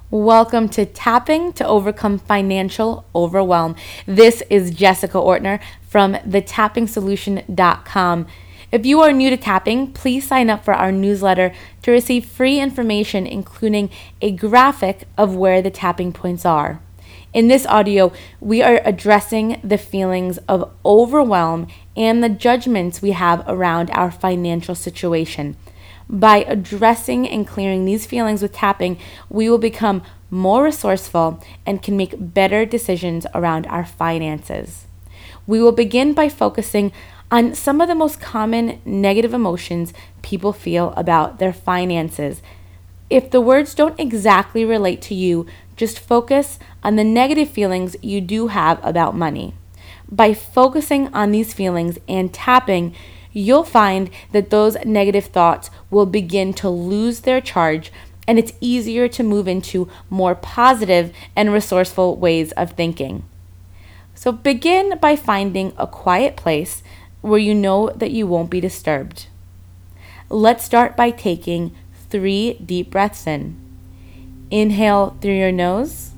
Welcome to Tapping to Overcome Financial Overwhelm. This is Jessica Ortner from thetappingsolution.com. If you are new to tapping, please sign up for our newsletter to receive free information, including a graphic of where the tapping points are. In this audio, we are addressing the feelings of overwhelm and the judgments we have around our financial situation. By addressing and clearing these feelings with tapping, we will become more resourceful and can make better decisions around our finances. We will begin by focusing on some of the most common negative emotions people feel about their finances. If the words don't exactly relate to you, just focus on the negative feelings you do have about money. By focusing on these feelings and tapping, you'll find that those negative thoughts will begin to lose their charge, and it's easier to move into more positive and resourceful ways of thinking. So begin by finding a quiet place where you know that you won't be disturbed. Let's start by taking 3 deep breaths in. Inhale through your nose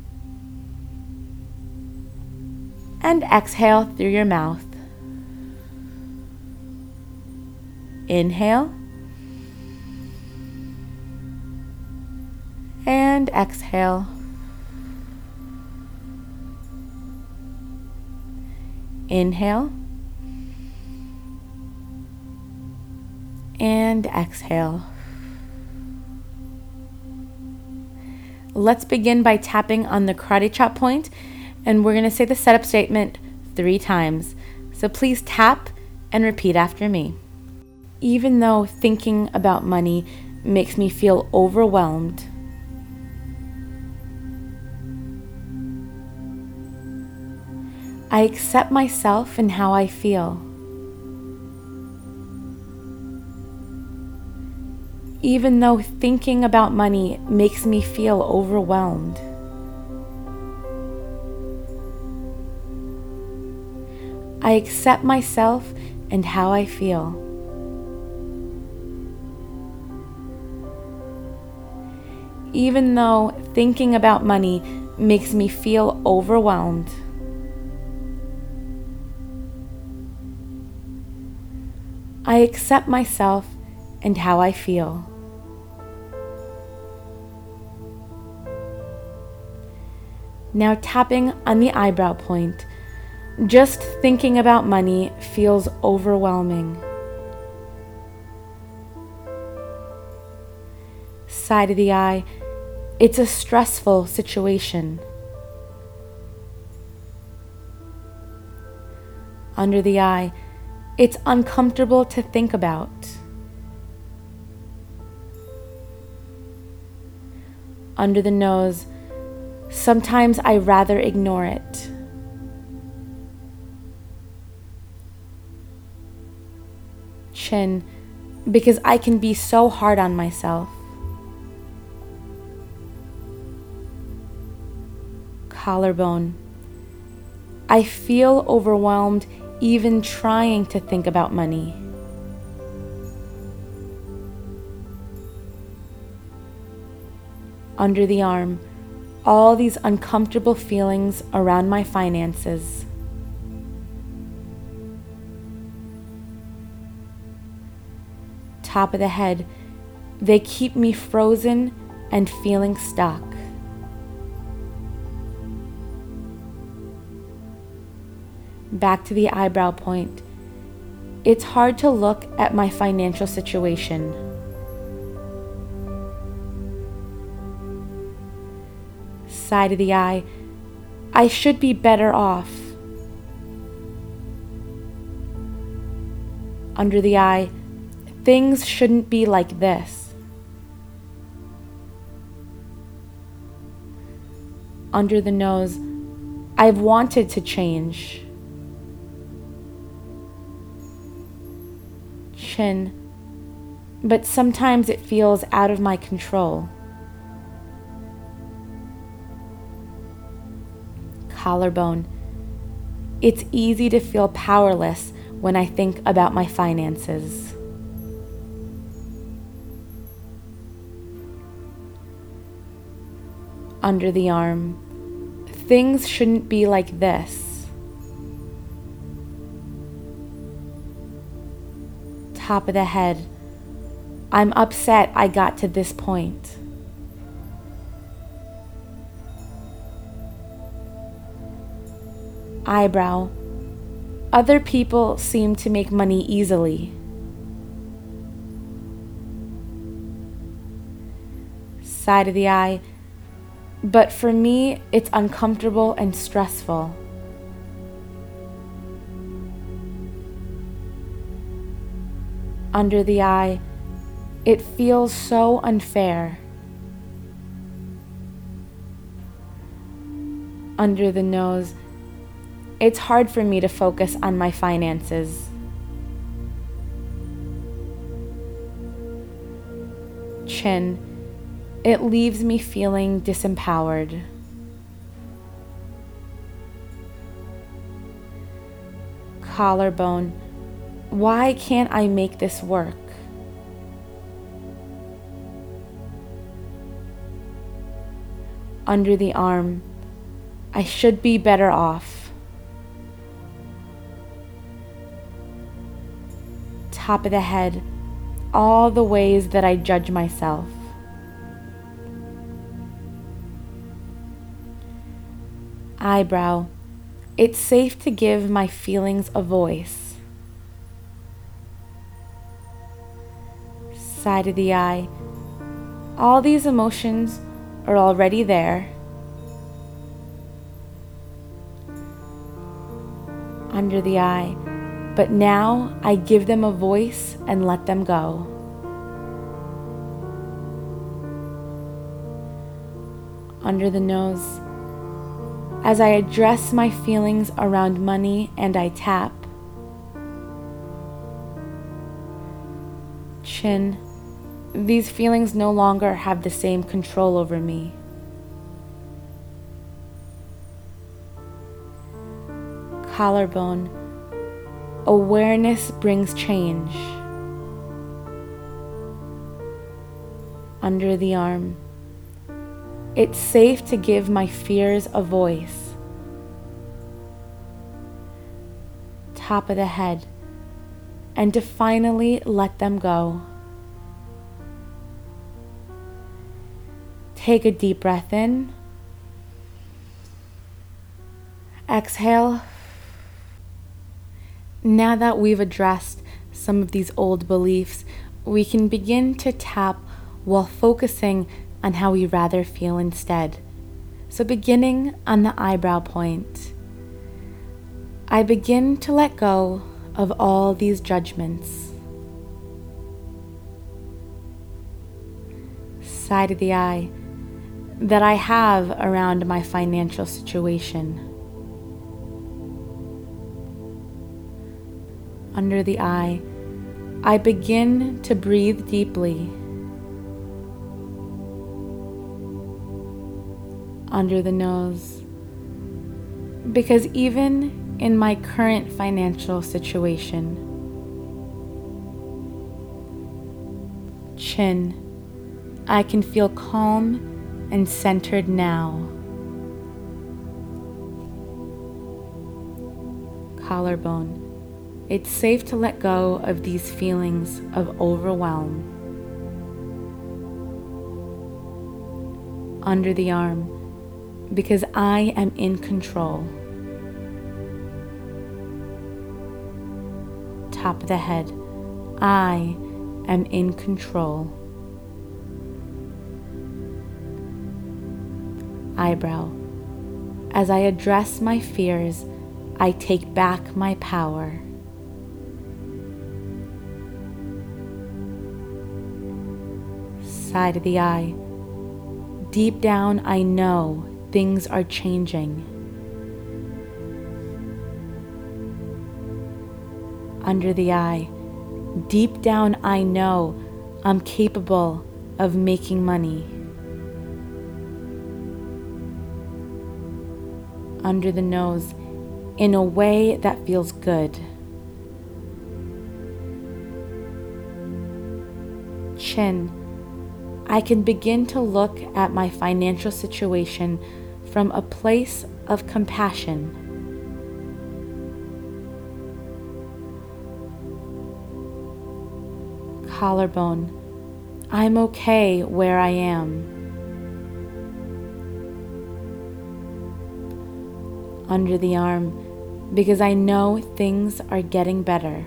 and exhale through your mouth. Inhale and exhale. Inhale and exhale. Let's begin by tapping on the karate chop point, and we're going to say the setup statement 3 times. So please tap and repeat after me. Even though thinking about money makes me feel overwhelmed, I accept myself and how I feel. Even though thinking about money makes me feel overwhelmed, I accept myself and how I feel. Even though thinking about money makes me feel overwhelmed, I accept myself and how I feel. Now tapping on the eyebrow point. Just thinking about money feels overwhelming. Side of the eye. It's a stressful situation. Under the eye. It's uncomfortable to think about. Under the nose. Sometimes I rather ignore it. Chin, because I can be so hard on myself. Collarbone. I feel overwhelmed even trying to think about money. Under the arm. All these uncomfortable feelings around my finances. Top of the head. They keep me frozen and feeling stuck. Back to the eyebrow point. It's hard to look at my financial situation. Side of the eye. I should be better off. Under the eye. Things shouldn't be like this. Under the nose. I've wanted to change. Chin. But sometimes it feels out of my control. Collarbone. It's easy to feel powerless when I think about my finances. Under the arm. Things shouldn't be like this. Top of the head. I'm upset I got to this point. Eyebrow. Other people seem to make money easily. Side of the eye. But for me, it's uncomfortable and stressful. Under the eye. It feels so unfair. Under the nose. It's hard for me to focus on my finances. Chin. It leaves me feeling disempowered. Collarbone. Why can't I make this work? Under the arm. I should be better off. Top of the head. All the ways that I judge myself. Eyebrow. It's safe to give my feelings a voice. Side of the eye. All these emotions are already there. Under the eye. But now I give them a voice and let them go. Under the nose. As I address my feelings around money and I tap. Chin. These feelings no longer have the same control over me. Collarbone. Awareness brings change. Under the arm. It's safe to give my fears a voice. Top of the head. And to finally let them go. Take a deep breath in. Exhale. Now that we've addressed some of these old beliefs, we can begin to tap while focusing on how we rather feel instead. So beginning on the eyebrow point, I begin to let go of all these judgments. Side of the eye that I have around my financial situation. Under the eye, I begin to breathe deeply. Under the nose, because even in my current financial situation. Chin, I can feel calm and centered now. Collarbone. It's safe to let go of these feelings of overwhelm. Under the arm, because I am in control. Top of the head, I am in control. Eyebrow, as I address my fears, I take back my power. Side of the eye. Deep down, I know things are changing. Under the eye. Deep down, I know I'm capable of making money. Under the nose, in a way that feels good. Chin. I can begin to look at my financial situation from a place of compassion. Collarbone. I'm okay where I am. Under the arm, because I know things are getting better.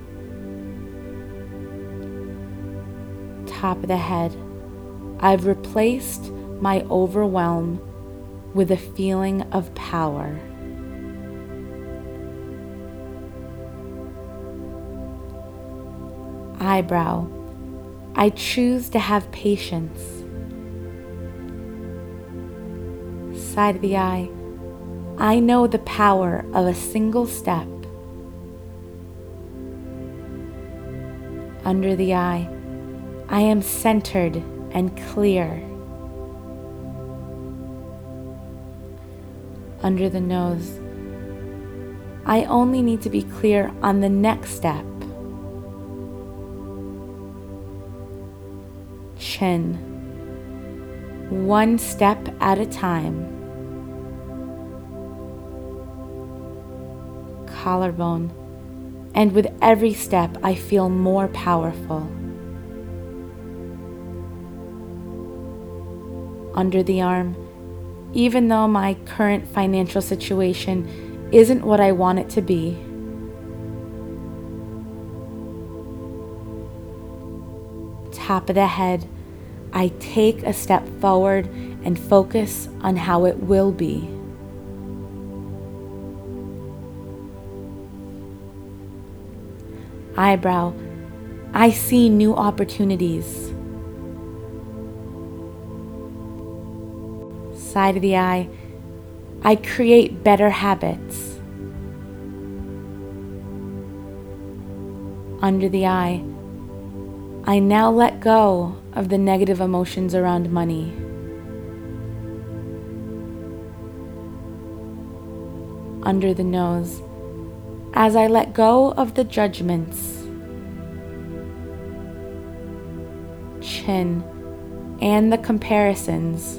Top of the head. I've replaced my overwhelm with a feeling of power. Eyebrow. I choose to have patience. Side of the eye. I know the power of a single step. Under the eye. I am centered and clear. Under the nose. I only need to be clear on the next step. Chin. One step at a time. Collarbone. And with every step, I feel more powerful. Under the arm. Even though my current financial situation isn't what I want it to be, top of the head, I take a step forward and focus on how it will be. Eyebrow, I see new opportunities. Side of the eye, I create better habits. Under the eye, I now let go of the negative emotions around money. Under the nose, as I let go of the judgments. Chin and the comparisons.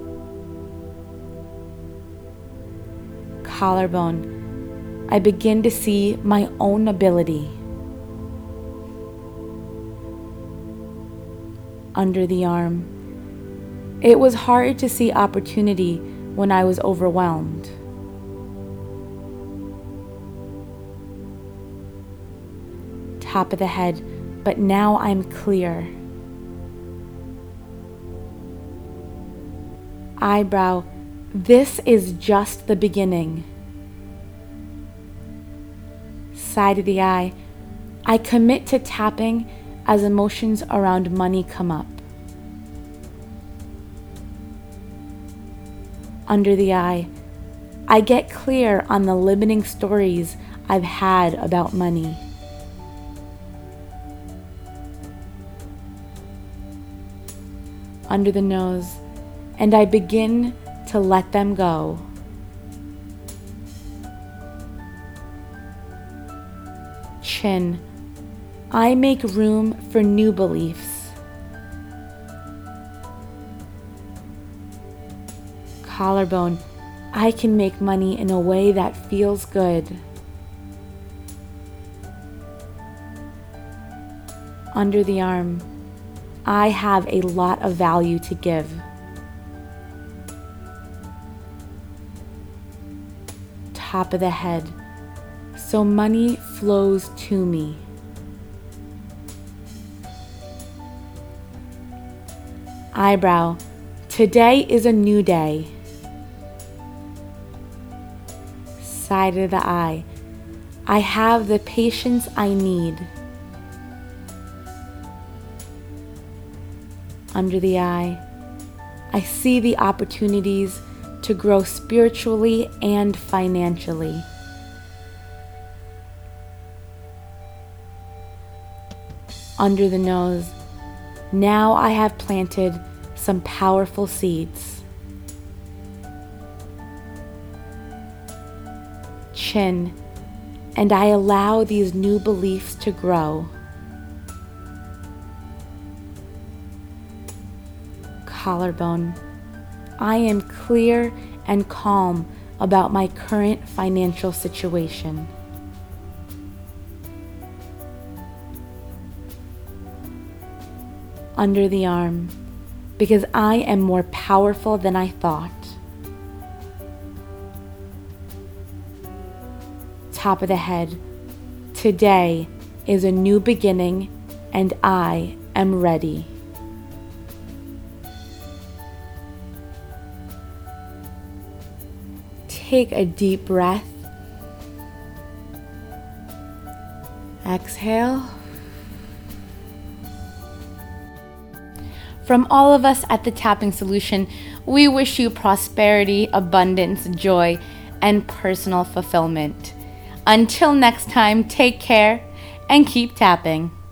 Collarbone, I begin to see my own ability. Under the arm, it was hard to see opportunity when I was overwhelmed. Top of the head, but now I'm clear. Eyebrow, this is just the beginning. Side of the eye, I commit to tapping as emotions around money come up. Under the eye, I get clear on the limiting stories I've had about money. Under the nose, and I begin to let them go. Chin, I make room for new beliefs. Collarbone, I can make money in a way that feels good. Under the arm, I have a lot of value to give. Top of the head, so money flows to me. Eyebrow, today is a new day. Side of the eye, I have the patience I need. Under the eye, I see the opportunities to grow spiritually and financially. Under the nose, now I have planted some powerful seeds. Chin, and I allow these new beliefs to grow. collarbone. I am clear and calm about my current financial situation. Under the arm, because I am more powerful than I thought. Top of the head, today is a new beginning and I am ready. Take a deep breath. Exhale. From all of us at The Tapping Solution, we wish you prosperity, abundance, joy, and personal fulfillment. Until next time, take care and keep tapping.